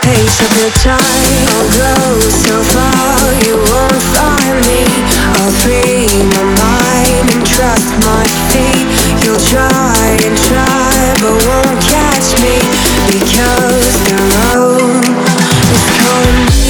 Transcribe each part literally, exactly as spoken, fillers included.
pace of the time. I'll go so far, you won't find me. I'll free my mind and trust my feet. You'll try and try, but won't catch me, because the road is calling me.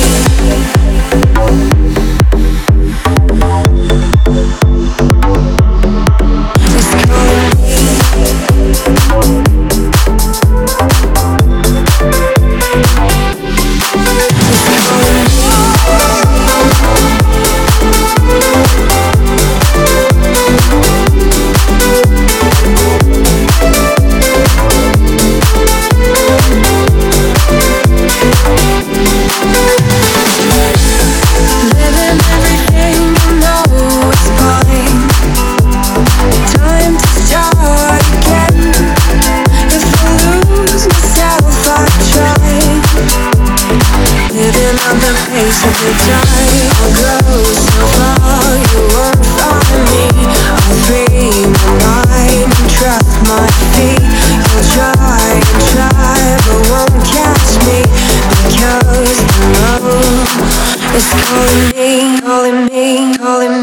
Pace of the time, I'll go so far, you won't find me. I'll free my mind and trust my feet. You'll try and try, but won't catch me, because the road is calling me, calling me, calling me.